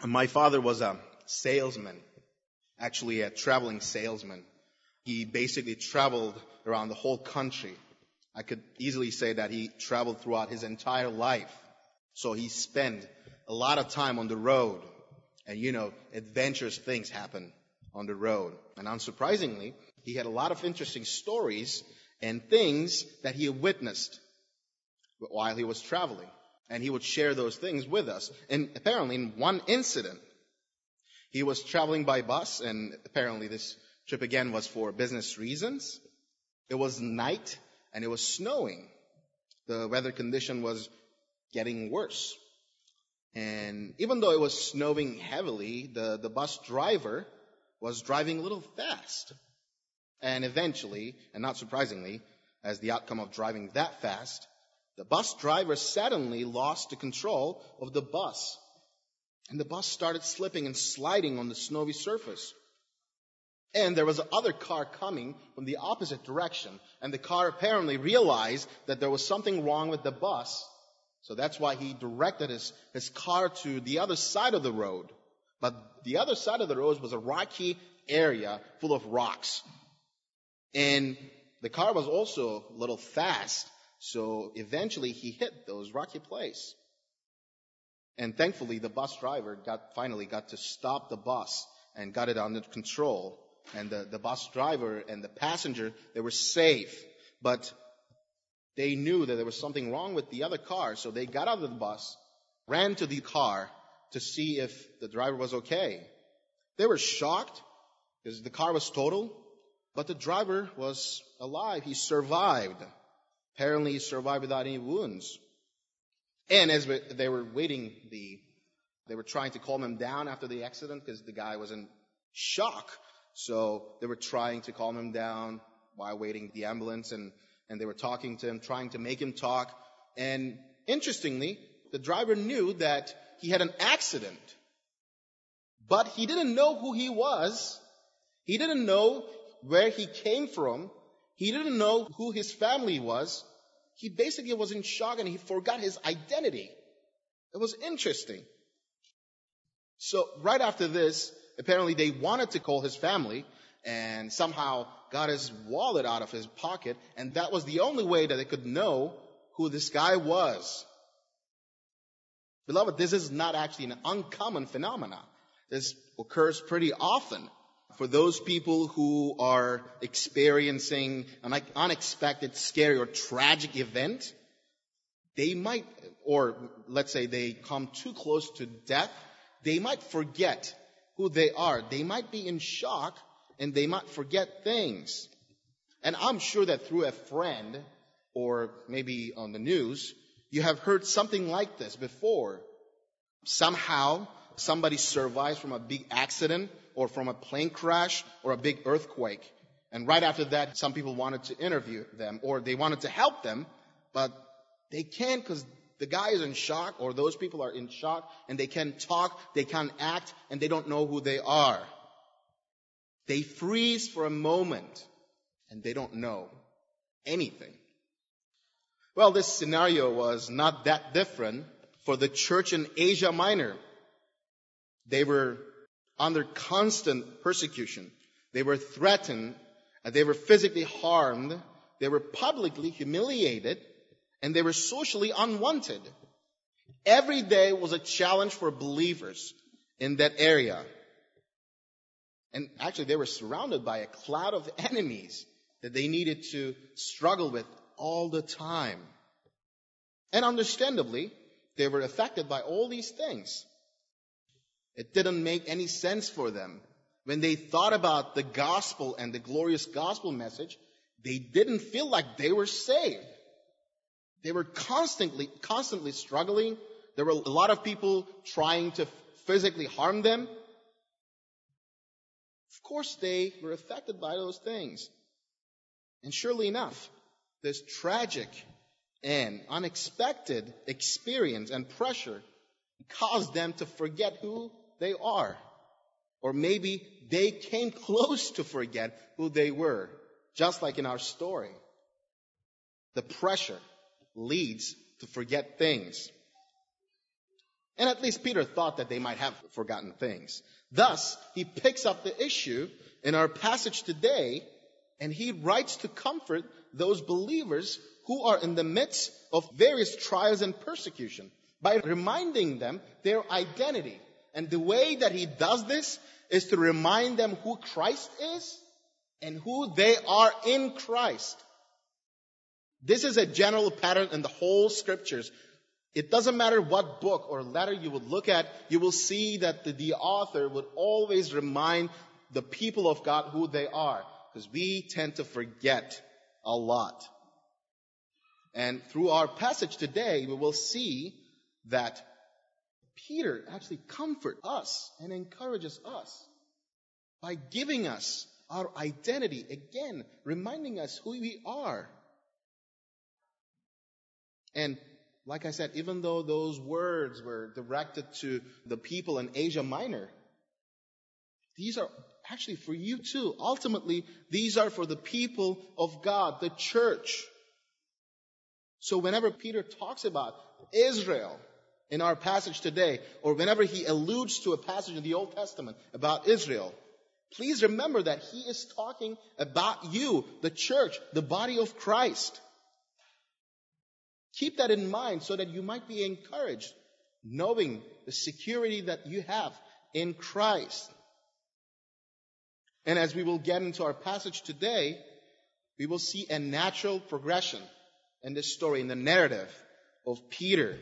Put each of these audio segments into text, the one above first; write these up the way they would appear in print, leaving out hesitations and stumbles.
My father was a salesman, actually a traveling salesman. He basically traveled around the whole country. I could easily say that he traveled throughout his entire life. So he spent a lot of time on the road. And adventurous things happen on the road. And unsurprisingly, he had a lot of interesting stories and things that he had witnessed while he was traveling. And he would share those things with us. And apparently in one incident, he was traveling by bus, and apparently this trip again was for business reasons. It was night and it was snowing. The weather condition was getting worse. And even though it was snowing heavily, the bus driver was driving a little fast. And eventually, and not surprisingly, as the outcome of driving that fast, the bus driver suddenly lost the control of the bus. And the bus started slipping and sliding on the snowy surface. And there was another car coming from the opposite direction. And the car apparently realized that there was something wrong with the bus. So that's why he directed his car to the other side of the road. But the other side of the road was a rocky area full of rocks. And the car was also a little fast. So eventually he hit those rocky places. And thankfully the bus driver finally got to stop the bus and got it under control. And the bus driver and the passenger, they were safe. But they knew that there was something wrong with the other car. So they got out of the bus, ran to the car to see if the driver was okay. They were shocked because the car was totaled. But the driver was alive. He survived. Apparently he survived without any wounds. And as they were waiting, they were trying to calm him down after the accident because the guy was in shock. So they were trying to calm him down while waiting the ambulance, and they were talking to him, trying to make him talk. And interestingly, the driver knew that he had an accident, but he didn't know who he was. He didn't know where he came from. He didn't know who his family was. He basically was in shock and he forgot his identity. It was interesting. So right after this, apparently they wanted to call his family and somehow got his wallet out of his pocket, and that was the only way that they could know who this guy was. Beloved, this is not actually an uncommon phenomenon. This occurs pretty often. For those people who are experiencing an unexpected, scary, or tragic event, they might, or let's say they come too close to death, they might forget who they are. They might be in shock and they might forget things. And I'm sure that through a friend or maybe on the news, you have heard something like this before. Somehow, somebody survives from a big accident or from a plane crash or a big earthquake. And right after that, some people wanted to interview them or they wanted to help them, but they can't because the guy is in shock, or those people are in shock, and they can't talk, they can't act, and they don't know who they are. They freeze for a moment, and they don't know anything. Well, this scenario was not that different for the church in Asia Minor. They were under constant persecution. They were threatened, and they were physically harmed. They were publicly humiliated, and they were socially unwanted. Every day was a challenge for believers in that area. And actually, they were surrounded by a cloud of enemies that they needed to struggle with all the time. And understandably, they were affected by all these things. It didn't make any sense for them. When they thought about the gospel and the glorious gospel message, they didn't feel like they were saved. They were constantly struggling. There were a lot of people trying to physically harm them. Of course, they were affected by those things. And surely enough, this tragic and unexpected experience and pressure caused them to forget who they are. Or maybe they came close to forget who they were, just like in our story. The pressure leads to forget things. And at least Peter thought that they might have forgotten things. Thus, he picks up the issue in our passage today, and he writes to comfort those believers who are in the midst of various trials and persecution by reminding them their identity. And the way that he does this is to remind them who Christ is and who they are in Christ. This is a general pattern in the whole scriptures. It doesn't matter what book or letter you would look at, you will see that the author would always remind the people of God who they are, because we tend to forget a lot. And through our passage today, we will see that Peter actually comforts us and encourages us by giving us our identity, again, reminding us who we are. And like I said, even though those words were directed to the people in Asia Minor, these are actually for you too. Ultimately, these are for the people of God, the church. So whenever Peter talks about Israel in our passage today, or whenever he alludes to a passage in the Old Testament about Israel, please remember that he is talking about you, the church, the body of Christ. Keep that in mind so that you might be encouraged, knowing the security that you have in Christ. And as we will get into our passage today, we will see a natural progression in this story, in the narrative of Peter.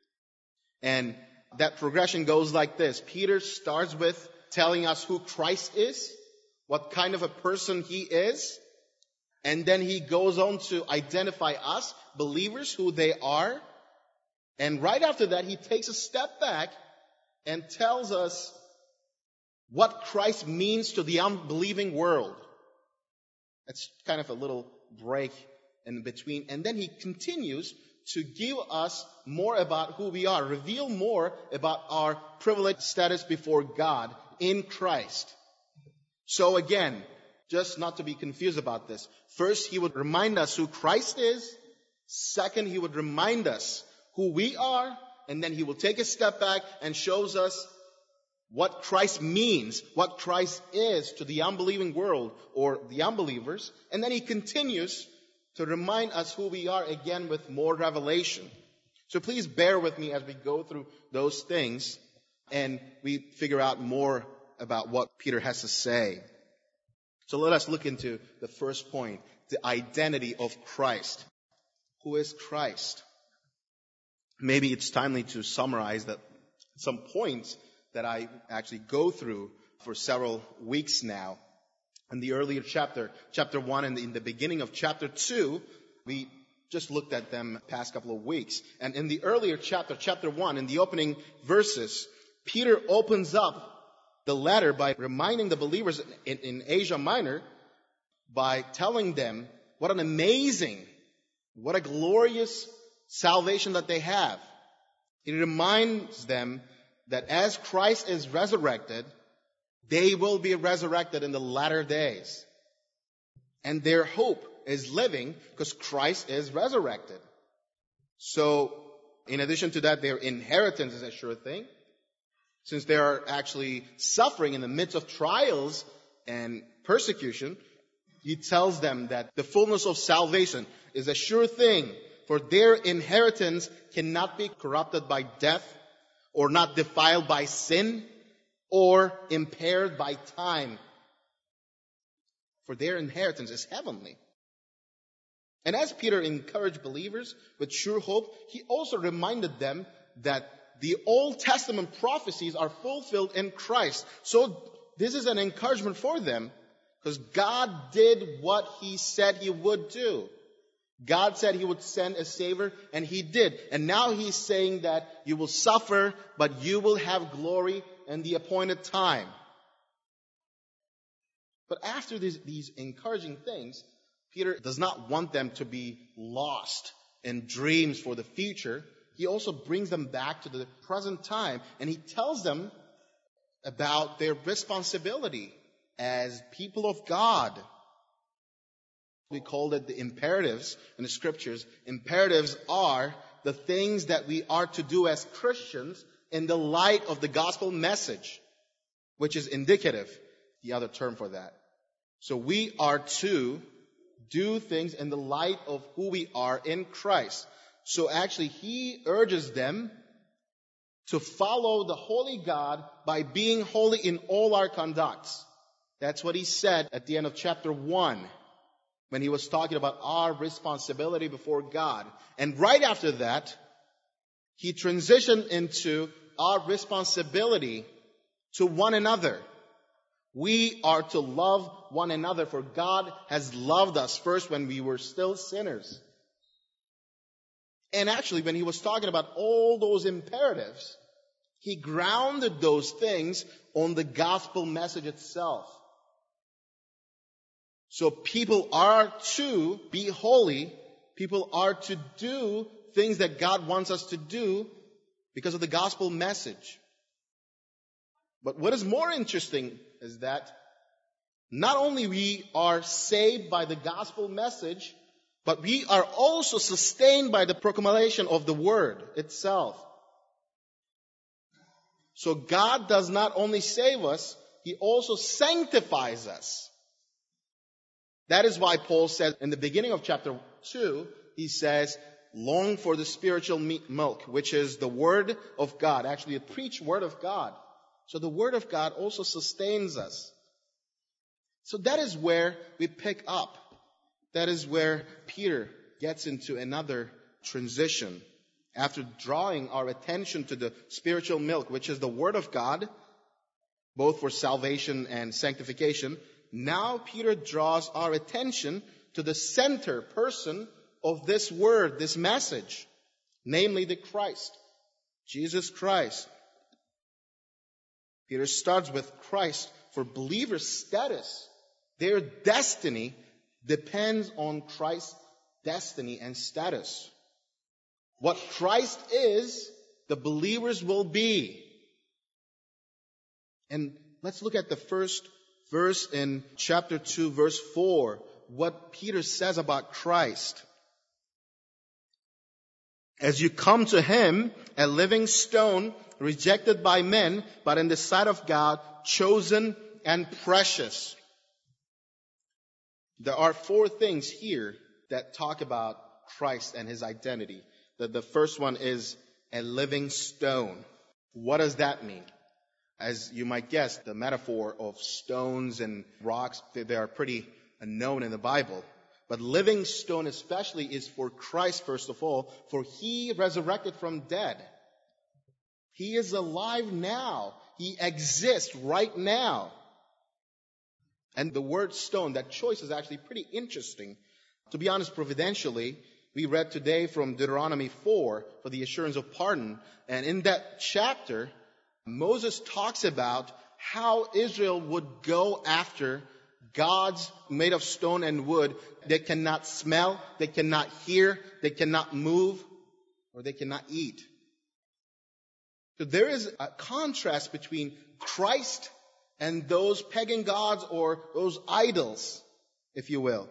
And that progression goes like this. Peter starts with telling us who Christ is, what kind of a person he is. And then he goes on to identify us, believers, who they are. And right after that, he takes a step back and tells us what Christ means to the unbelieving world. That's kind of a little break in between. And then he continues to give us more about who we are, reveal more about our privileged status before God in Christ. So again, just not to be confused about this. First, he would remind us who Christ is. Second, he would remind us who we are. And then he will take a step back and shows us what Christ means, what Christ is to the unbelieving world or the unbelievers. And then he continues to remind us who we are again with more revelation. So please bear with me as we go through those things and we figure out more about what Peter has to say. So let us look into the first point, the identity of Christ. Who is Christ? Maybe it's timely to summarize some points that I actually go through for several weeks now. In the earlier chapter 1, and in the beginning of chapter 2, we just looked at them past couple of weeks. And in the earlier chapter 1, in the opening verses, Peter opens up the letter by reminding the believers in Asia Minor, by telling them what an amazing, what a glorious salvation that they have. He reminds them that as Christ is resurrected, they will be resurrected in the latter days. And their hope is living because Christ is resurrected. So, in addition to that, their inheritance is a sure thing. Since they are actually suffering in the midst of trials and persecution, he tells them that the fullness of salvation is a sure thing, for their inheritance cannot be corrupted by death, or not defiled by sin, or impaired by time. For their inheritance is heavenly. And as Peter encouraged believers with sure hope, he also reminded them that the Old Testament prophecies are fulfilled in Christ. So this is an encouragement for them, because God did what he said he would do. God said he would send a Savior, and he did. And now he's saying that you will suffer, but you will have glory in the appointed time. But after these encouraging things, Peter does not want them to be lost in dreams for the future. He also brings them back to the present time, and he tells them about their responsibility as people of God. We called it the imperatives in the scriptures. Imperatives are the things that we are to do as Christians in the light of the gospel message, which is indicative, the other term for that. So we are to do things in the light of who we are in Christ. So actually, he urges them to follow the holy God by being holy in all our conducts. That's what he said at the end of chapter 1 when he was talking about our responsibility before God. And right after that, he transitioned into our responsibility to one another. We are to love one another, for God has loved us first when we were still sinners. And actually, when he was talking about all those imperatives, he grounded those things on the gospel message itself. So people are to be holy. People are to do things that God wants us to do because of the gospel message. But what is more interesting is that not only we are saved by the gospel message, but we are also sustained by the proclamation of the word itself. So God does not only save us, he also sanctifies us. That is why Paul says in the beginning of chapter 2, he says, long for the spiritual milk, which is the word of God, actually the preached word of God. So the word of God also sustains us. So that is where we pick up. That is where Peter gets into another transition. After drawing our attention to the spiritual milk, which is the word of God, both for salvation and sanctification, now Peter draws our attention to the center person of this word, this message, namely the Christ, Jesus Christ. Peter starts with Christ. For believers' status, their destiny depends on Christ's destiny and status. What Christ is, the believers will be. And let's look at the first verse in chapter 2, verse 4, what Peter says about Christ. As you come to him, a living stone, rejected by men, but in the sight of God, chosen and precious. There are 4 things here that talk about Christ and his identity. The first one is a living stone. What does that mean? As you might guess, the metaphor of stones and rocks, they are pretty known in the Bible. But living stone especially is for Christ, first of all, for he resurrected from dead. He is alive now. He exists right now. And the word stone, that choice is actually pretty interesting. To be honest, providentially, we read today from Deuteronomy 4 for the assurance of pardon. And in that chapter, Moses talks about how Israel would go after gods made of stone and wood. They cannot smell, they cannot hear, they cannot move, or they cannot eat. So there is a contrast between Christ and those pagan gods or those idols, if you will.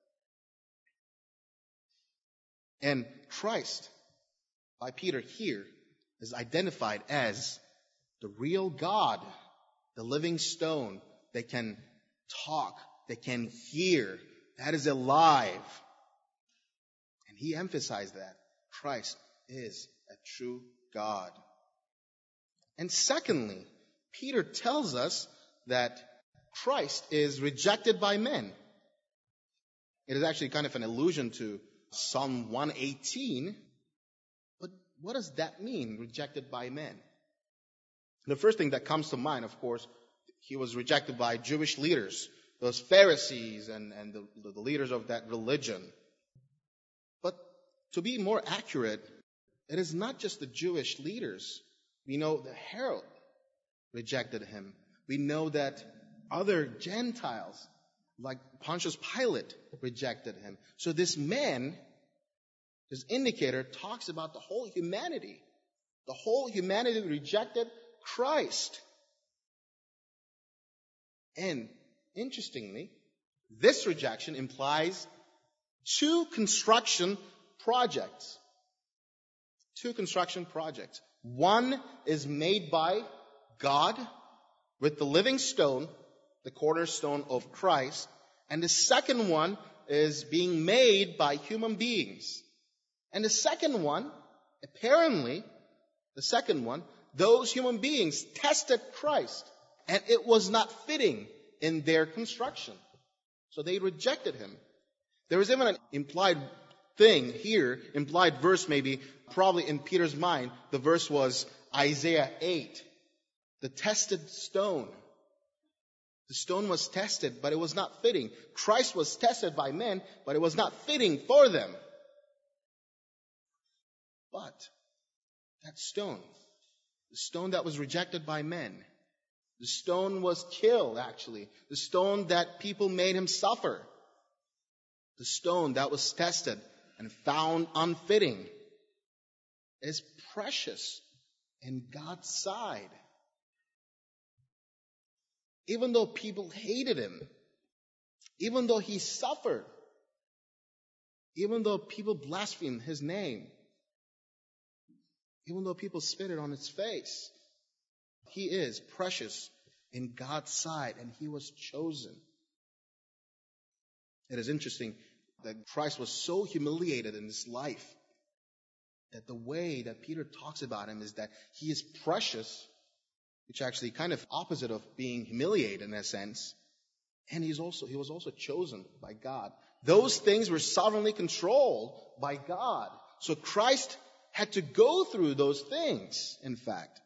And Christ, by Peter here, is identified as the real God, the living stone that can talk, that can hear, that is alive. And he emphasized that Christ is a true God. And secondly, Peter tells us that Christ is rejected by men. It is actually kind of an allusion to Psalm 118. But what does that mean, rejected by men? The first thing that comes to mind, of course, he was rejected by Jewish leaders, those Pharisees and the leaders of that religion. But to be more accurate, it is not just the Jewish leaders. We know that Herod rejected him. We know that other Gentiles, like Pontius Pilate, rejected him. So this man, this indicator, talks about the whole humanity. The whole humanity rejected Christ. And interestingly, this rejection implies 2 construction projects. 2 construction projects. One is made by God with the living stone, the cornerstone of Christ, and the second one is being made by human beings. And the second one, apparently, those human beings tested Christ, and it was not fitting in their construction. So they rejected him. There is even an implied thing here, implied verse maybe, probably in Peter's mind. The verse was Isaiah 8, the tested stone. The stone was tested, but it was not fitting. Christ was tested by men, but it was not fitting for them. But that stone, the stone that was rejected by men, the stone was killed, actually. The stone that people made him suffer. The stone that was tested and found unfitting is precious in God's sight. Even though people hated him, even though he suffered, even though people blasphemed his name, even though people spit it on his face, he is precious in God's sight, and he was chosen. It is interesting that Christ was so humiliated in his life that the way that Peter talks about him is that he is precious, which actually kind of opposite of being humiliated in a sense, and he was also chosen by God. Those things were sovereignly controlled by God. So Christ had to go through those things, in fact.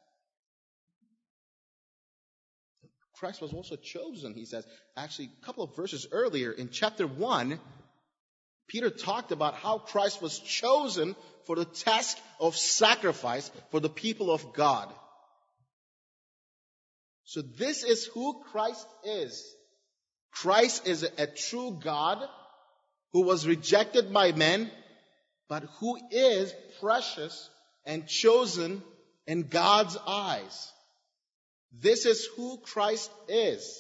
Christ was also chosen, he says. Actually, a couple of verses earlier, in chapter 1, Peter talked about how Christ was chosen for the task of sacrifice for the people of God. So this is who Christ is. Christ is a true God who was rejected by men, but who is precious and chosen in God's eyes. This is who Christ is.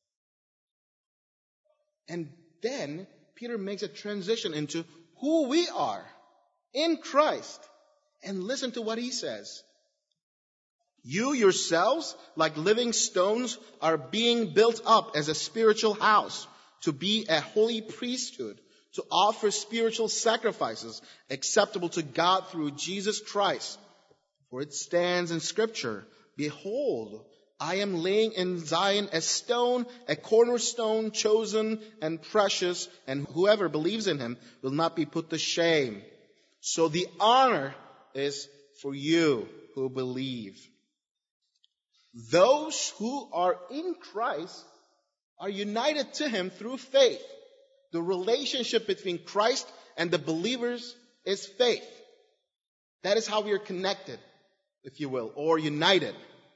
And then Peter makes a transition into who we are in Christ. And listen to what he says. You yourselves, like living stones, are being built up as a spiritual house to be a holy priesthood, to offer spiritual sacrifices acceptable to God through Jesus Christ. For it stands in Scripture, behold, I am laying in Zion a stone, a cornerstone, chosen and precious, and whoever believes in him will not be put to shame. So the honor is for you who believe. Those who are in Christ are united to him through faith. The relationship between Christ and the believers is faith. That is how we are connected, if you will, or united.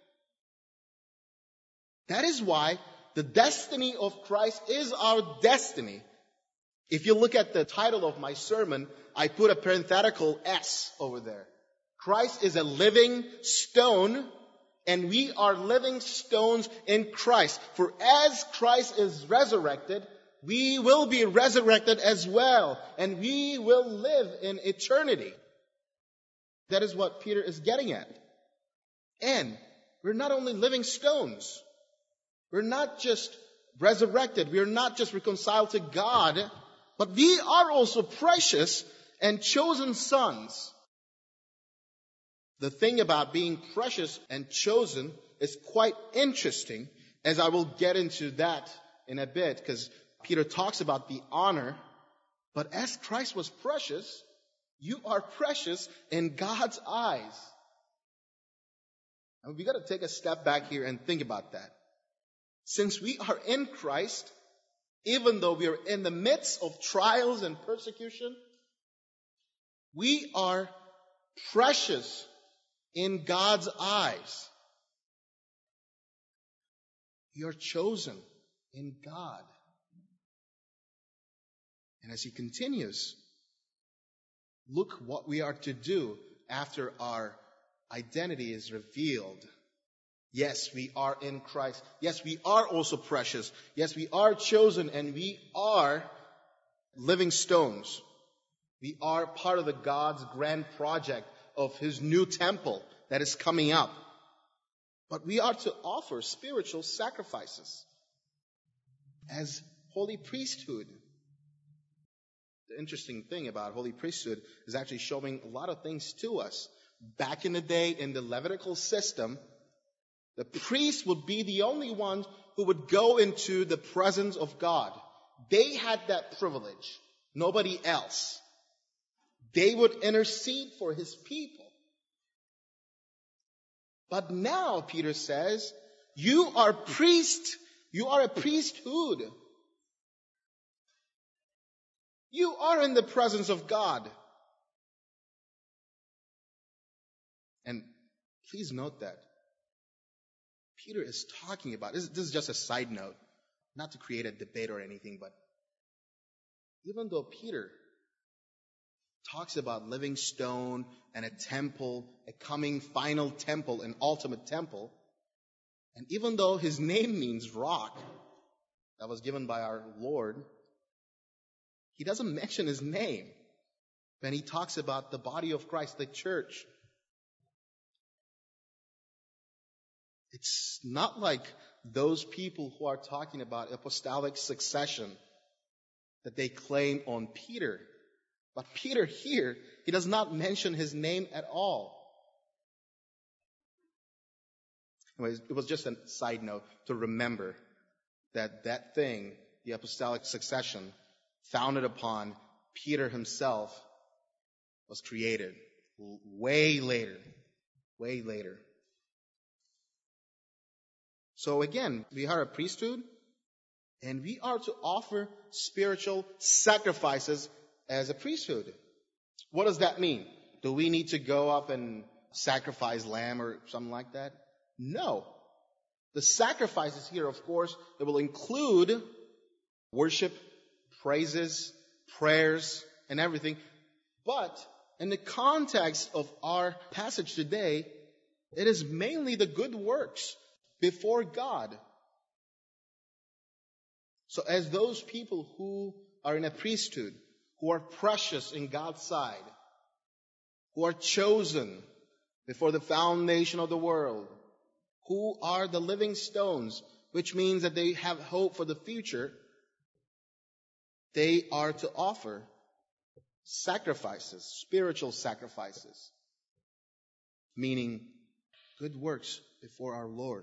That is why the destiny of Christ is our destiny. If you look at the title of my sermon, I put a parenthetical S over there. Christ is a living stone, and we are living stones in Christ. For as Christ is resurrected, we will be resurrected as well, and we will live in eternity. That is what Peter is getting at. And we're not only living stones. We're not just resurrected. We're not just reconciled to God, but we are also precious and chosen sons. The thing about being precious and chosen is quite interesting, as I will get into that in a bit, because Peter talks about the honor. But as Christ was precious, you are precious in God's eyes. And we got to take a step back here and think about that. Since we are in Christ, even though we are in the midst of trials and persecution, we are precious in God's eyes. We are chosen in God. And as he continues, look what we are to do after our identity is revealed. Yes, we are in Christ. Yes, we are also precious. Yes, we are chosen, and we are living stones. We are part of the God's grand project of his new temple, that is coming up. But we are to offer spiritual sacrifices as holy priesthood. The interesting thing about holy priesthood is actually showing a lot of things to us. Back in the day, in the Levitical system, the priest would be the only one who would go into the presence of God. They had that privilege. Nobody else. They would intercede for his people. But now, Peter says, you are priests. You are a priesthood. You are in the presence of God. And please note that Peter is talking about, this is just a side note, not to create a debate or anything, but even though Peter talks about living stone and a temple, a coming final temple, an ultimate temple, and even though his name means rock, that was given by our Lord, he doesn't mention his name when he talks about the body of Christ, the church. It's not like those people who are talking about apostolic succession that they claim on Peter. But Peter here, he does not mention his name at all. Anyways, it was just a side note to remember that thing, the apostolic succession, founded upon Peter himself, was created way later. Way later. So again, we are a priesthood, and we are to offer spiritual sacrifices as a priesthood. What does that mean? Do we need to go up and sacrifice lamb or something like that? No. The sacrifices here, of course, it will include worship, praises, prayers, and everything. But in the context of our passage today, it is mainly the good works before God. So as those people who are in a priesthood, who are precious in God's side, who are chosen before the foundation of the world, who are the living stones, which means that they have hope for the future, they are to offer sacrifices, spiritual sacrifices, meaning good works before our Lord.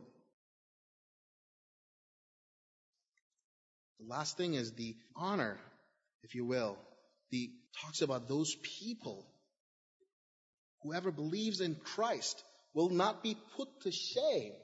The last thing is the honor, if you will. Talks about those people. Whoever believes in Christ will not be put to shame.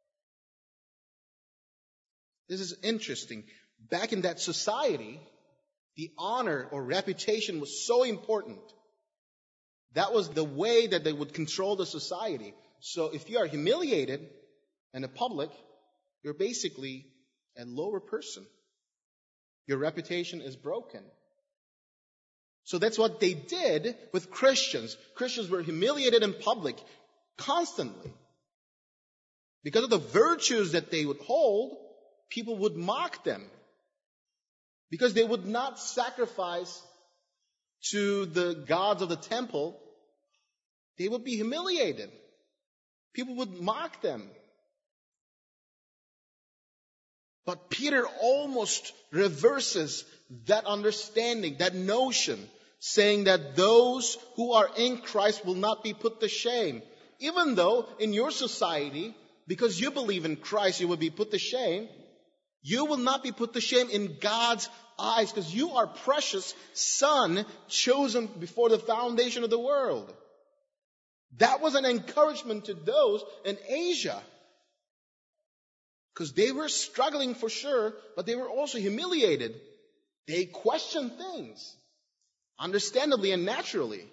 This is interesting. Back in that society, the honor or reputation was so important. That was the way that they would control the society. So if you are humiliated in the public, you're basically a lower person. Your reputation is broken. So that's what they did with Christians. Christians were humiliated in public constantly. Because of the virtues that they would hold, people would mock them. Because they would not sacrifice to the gods of the temple, they would be humiliated. People would mock them. But Peter almost reverses that understanding, that notion, saying that those who are in Christ will not be put to shame. Even though in your society, because you believe in Christ, you will be put to shame, you will not be put to shame in God's eyes, because you are precious son, chosen before the foundation of the world. That was an encouragement to those in Asia. Because they were struggling for sure, but they were also humiliated. They questioned things, understandably and naturally.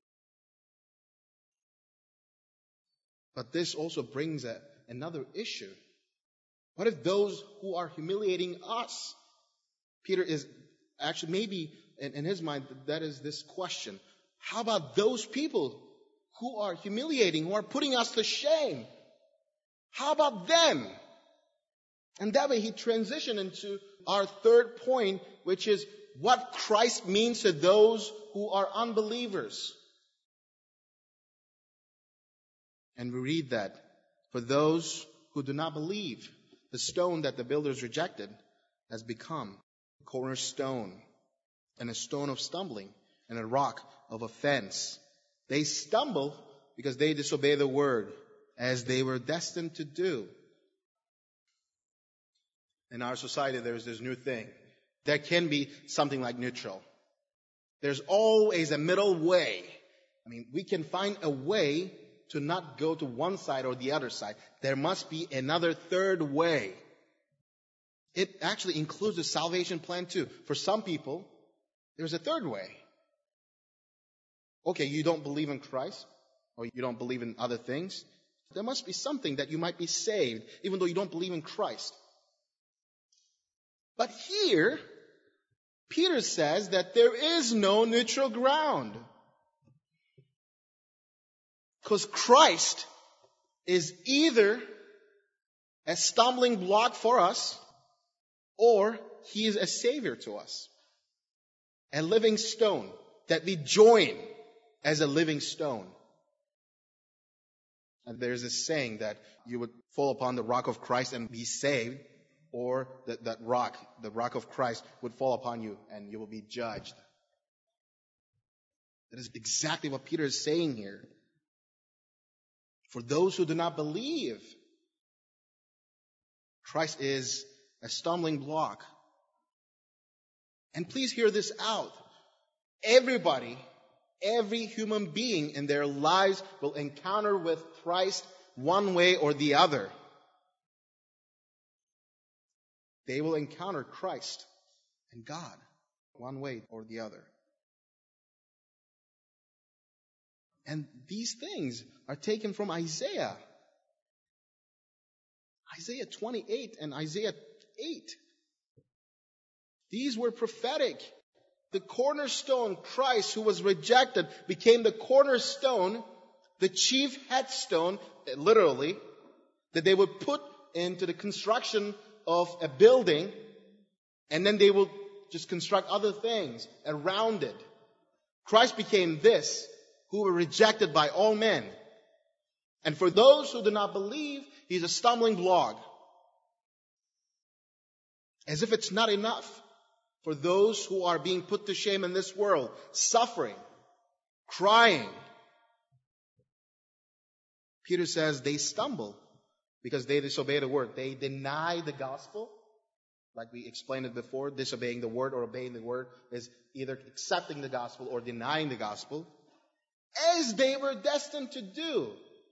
But this also brings another issue. What if those who are humiliating us? Peter is actually, maybe in his mind, that is this question. How about those people who are humiliating, who are putting us to shame? How about them? And that way he transitioned into our third point, which is what Christ means to those who are unbelievers. And we read that for those who do not believe, the stone that the builders rejected has become a cornerstone and a stone of stumbling and a rock of offense. They stumble because they disobey the word as they were destined to do. In our society, there's this new thing. There can be something like neutral. There's always a middle way. We can find a way to not go to one side or the other side. There must be another third way. It actually includes the salvation plan too. For some people, there's a third way. Okay, you don't believe in Christ, or you don't believe in other things. There must be something that you might be saved, even though you don't believe in Christ. But here, Peter says that there is no neutral ground. Because Christ is either a stumbling block for us, or He is a Savior to us. A living stone that we join as a living stone. And there's this saying that you would fall upon the rock of Christ and be saved, or that rock, the rock of Christ, would fall upon you and you will be judged. That is exactly what Peter is saying here. For those who do not believe, Christ is a stumbling block. And please hear this out. Everybody, every human being in their lives will encounter with Christ one way or the other. They will encounter Christ and God one way or the other. And these things are taken from Isaiah. Isaiah 28 and Isaiah 8. These were prophetic. The cornerstone, Christ, who was rejected, became the cornerstone, the chief headstone, literally, that they would put into the construction of a building, and then they will just construct other things around it. Christ became this, who were rejected by all men. And for those who do not believe, He's a stumbling block. As if it's not enough for those who are being put to shame in this world, suffering, crying. Peter says they stumble because they disobey the word. They deny the gospel. Like we explained it before, disobeying the word or obeying the word is either accepting the gospel or denying the gospel, as they were destined to do.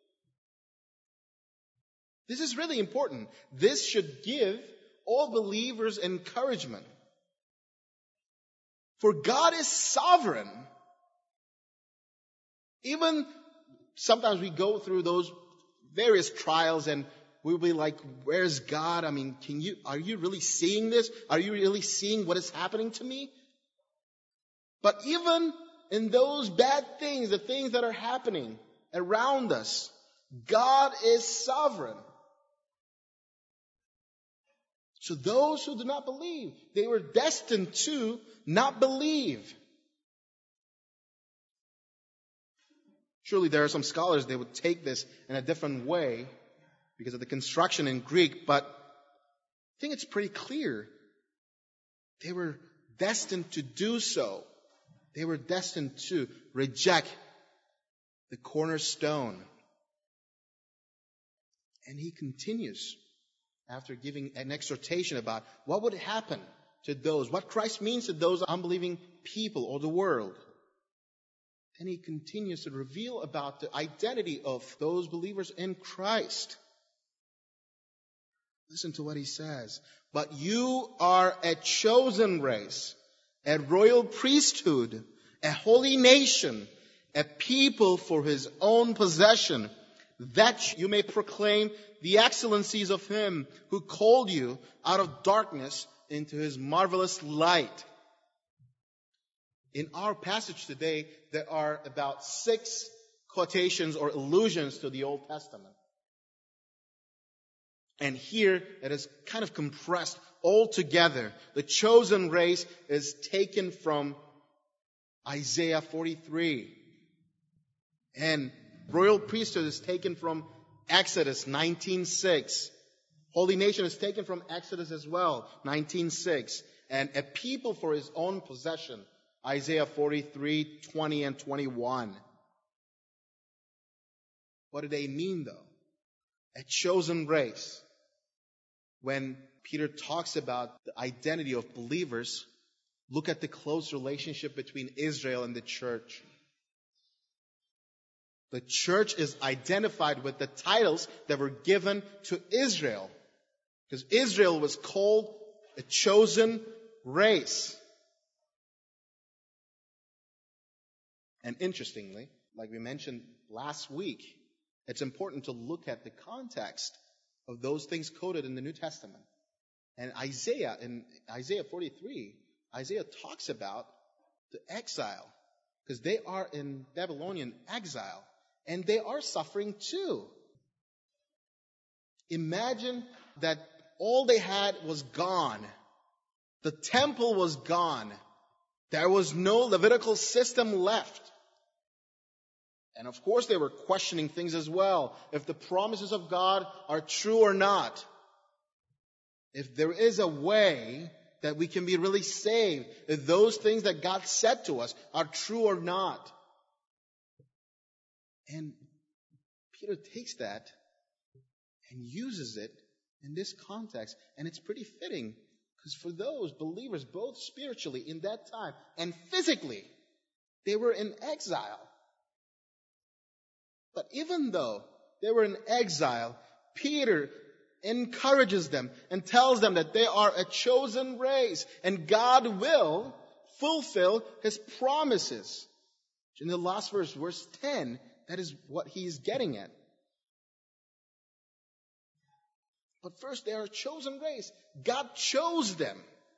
This is really important. This should give all believers encouragement. For God is sovereign. Even sometimes we go through those various trials and we'll be like, where's God? Are you really seeing this? Are you really seeing what is happening to me? But even in those bad things, the things that are happening around us, God is sovereign. So those who do not believe, they were destined to not believe. Surely there are some scholars, they would take this in a different way because of the construction in Greek, but I think it's pretty clear. They were destined to do so. They were destined to reject the cornerstone. And he continues after giving an exhortation about what would happen to those, what Christ means to those unbelieving people or the world. And he continues to reveal about the identity of those believers in Christ. Listen to what he says. But you are a chosen race, a royal priesthood, a holy nation, a people for His own possession, that you may proclaim the excellencies of Him who called you out of darkness into His marvelous light. In our passage today, there are about 6 quotations or allusions to the Old Testament. And here it is kind of compressed all together. The chosen race is taken from Isaiah 43. And Royal priesthood is taken from Exodus 19:6. Holy nation is taken from Exodus as well, 19:6. And a people for his own possession, Isaiah 43:20 and 21. What do they mean, though? A chosen race. When Peter talks about the identity of believers, look at the close relationship between Israel and the church. The church is identified with the titles that were given to Israel, because Israel was called a chosen race. And interestingly, like we mentioned last week, it's important to look at the context of those things quoted in the New Testament. And in Isaiah 43, Isaiah talks about the exile, because they are in Babylonian exile, and they are suffering too. Imagine that all they had was gone. The temple was gone. There was no Levitical system left. And of course they were questioning things as well. If the promises of God are true or not. If there is a way that we can be really saved. If those things that God said to us are true or not. And Peter takes that and uses it in this context. And it's pretty fitting. Because for those believers, both spiritually in that time and physically, they were in exile. But even though they were in exile, Peter encourages them and tells them that they are a chosen race and God will fulfill His promises. In the last verse, verse 10, that is what he's getting at. But first, they are a chosen race. God chose them.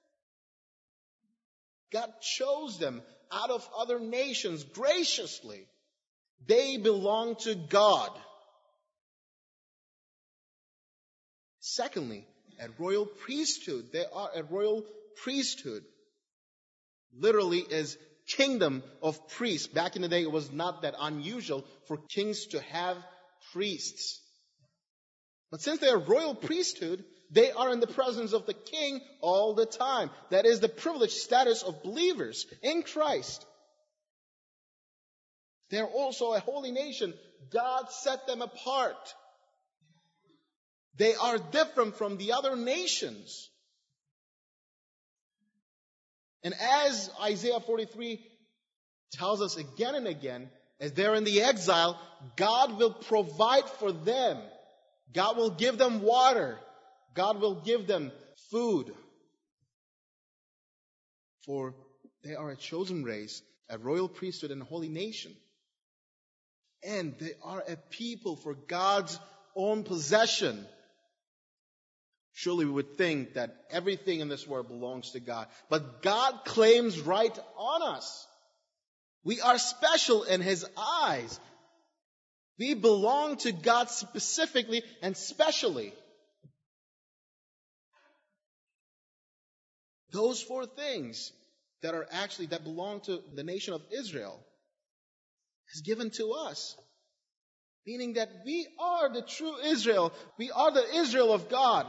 God chose them out of other nations graciously. They belong to God. Secondly, a royal priesthood. They are a royal priesthood. Literally is kingdom of priests. Back in the day, it was not that unusual for kings to have priests. But since they are royal priesthood, they are in the presence of the king all the time. That is the privileged status of believers in Christ. They are also a holy nation. God set them apart. They are different from the other nations. And as Isaiah 43 tells us again and again, as they're in the exile, God will provide for them. God will give them water. God will give them food. For they are a chosen race, a royal priesthood, and a holy nation. And they are a people for God's own possession. Surely we would think that everything in this world belongs to God. But God claims right on us. We are special in His eyes. We belong to God specifically and specially. Those four things that belong to the nation of Israel is given to us. Meaning that we are the true Israel. We are the Israel of God.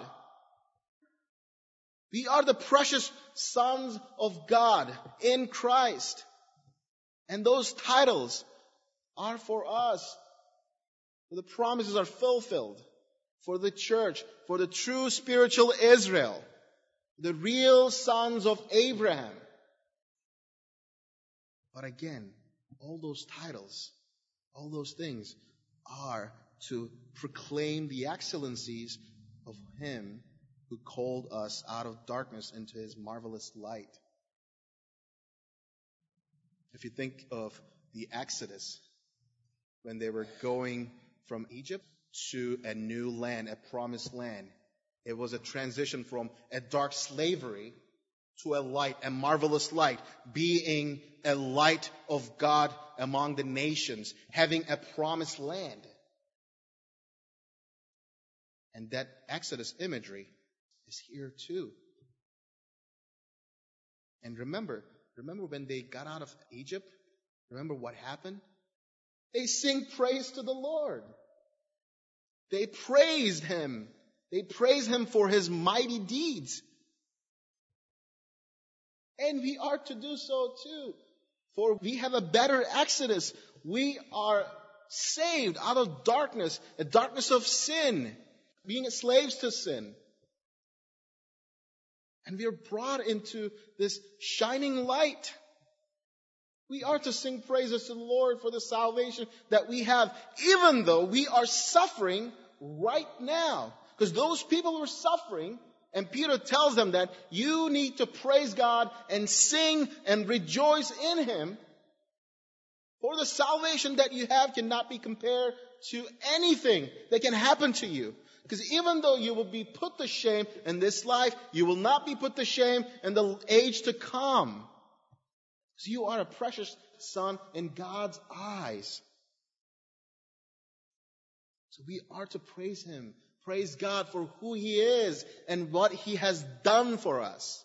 We are the precious sons of God in Christ. And those titles are for us. The promises are fulfilled for the church, for the true spiritual Israel, the real sons of Abraham. But again, all those titles, all those things are to proclaim the excellencies of Him who called us out of darkness into His marvelous light. If you think of the Exodus, when they were going from Egypt to a new land, a promised land, it was a transition from a dark slavery to a light, a marvelous light, being a light of God among the nations, having a promised land. And that Exodus imagery is here too. And remember when they got out of Egypt, remember what happened? They sing praise to the Lord. They praised Him. They praise Him for His mighty deeds. And we are to do so too. For we have a better exodus. We are saved out of darkness, a darkness of sin, being slaves to sin. And we are brought into this shining light. We are to sing praises to the Lord for the salvation that we have, even though we are suffering right now. Because those people who are suffering, and Peter tells them that you need to praise God and sing and rejoice in Him. For the salvation that you have cannot be compared to anything that can happen to you. Because even though you will be put to shame in this life, you will not be put to shame in the age to come. So you are a precious son in God's eyes. So we are to praise Him. Praise God for who He is and what He has done for us.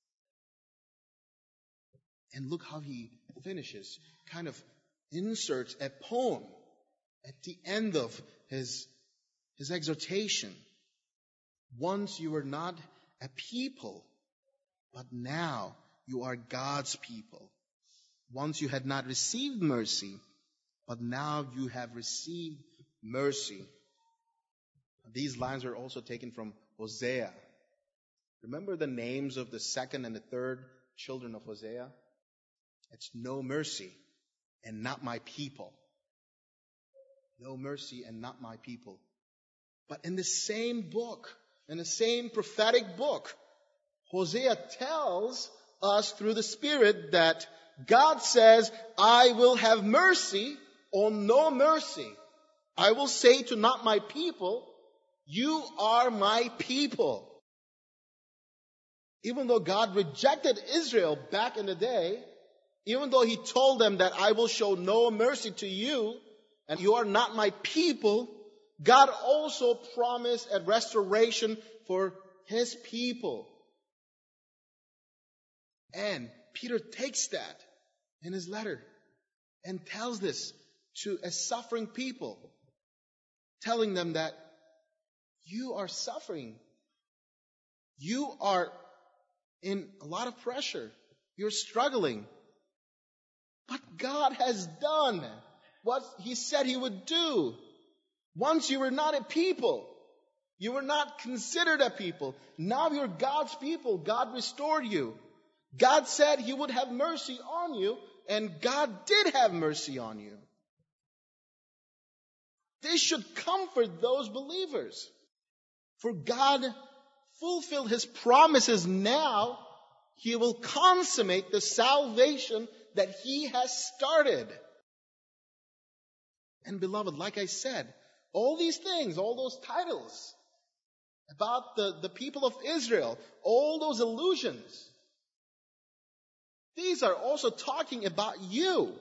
And look how he finishes, kind of inserts a poem at the end of his exhortation. Once you were not a people, but now you are God's people. Once you had not received mercy, but now you have received mercy. These lines are also taken from Hosea. Remember the names of the second and the third children of Hosea? It's no mercy and not my people. No mercy and not my people. But in the same book, in the same prophetic book, Hosea tells us through the Spirit that God says, I will have mercy on no mercy. I will say to not my people, you are my people. Even though God rejected Israel back in the day, even though He told them that I will show no mercy to you, and you are not my people, God also promised a restoration for His people. And Peter takes that in his letter and tells this to a suffering people, telling them that you are suffering. You are in a lot of pressure. You're struggling. But God has done what He said He would do. Once you were not a people. You were not considered a people. Now you're God's people. God restored you. God said He would have mercy on you, and God did have mercy on you. This should comfort those believers. For God fulfilled His promises now. He will consummate the salvation that He has started. And beloved, like I said, all these things, all those titles about the people of Israel, all those allusions, these are also talking about you.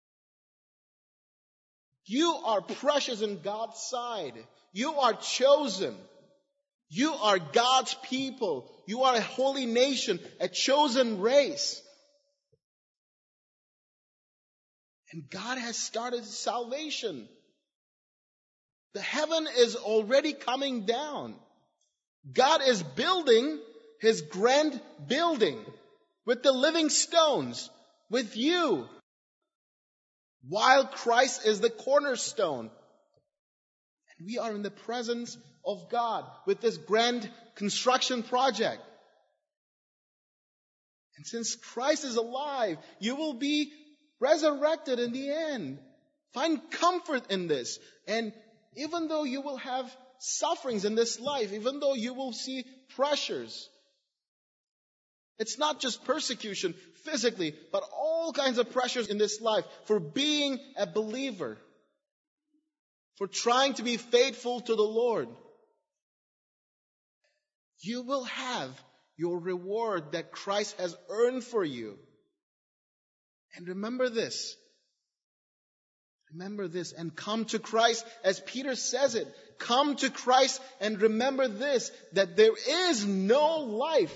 You are precious in God's sight. You are chosen. You are God's people. You are a holy nation, a chosen race. And God has started salvation. The heaven is already coming down. God is building His grand building with the living stones, with you, while Christ is the cornerstone. And we are in the presence of God with this grand construction project. And since Christ is alive, you will be resurrected in the end. Find comfort in this. And even though you will have sufferings in this life, even though you will see pressures, it's not just persecution physically, but all kinds of pressures in this life for being a believer, for trying to be faithful to the Lord. You will have your reward that Christ has earned for you. And remember this. Remember this and come to Christ as Peter says it. Come to Christ and remember this, that there is no life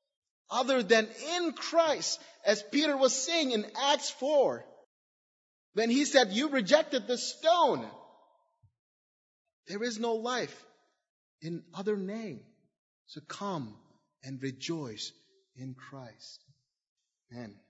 other than in Christ. As Peter was saying in Acts 4, When he said, you rejected the stone. There is no life in other name. So come and rejoice in Christ. Amen.